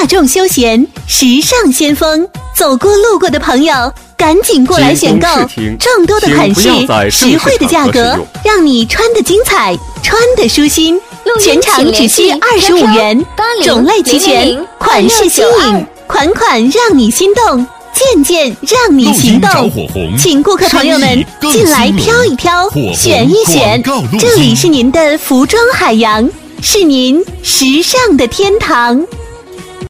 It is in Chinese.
大众休闲时尚先锋，走过路过的朋友赶紧过来选购，众多的款式，实惠的价格，让你穿得精彩，穿得舒心。全场只需25元，种类齐全，款式新颖，款款让你心动，件件让你行动。请顾客朋友们进来挑一挑，选一选，这里是您的服装海洋，是您时尚的天堂。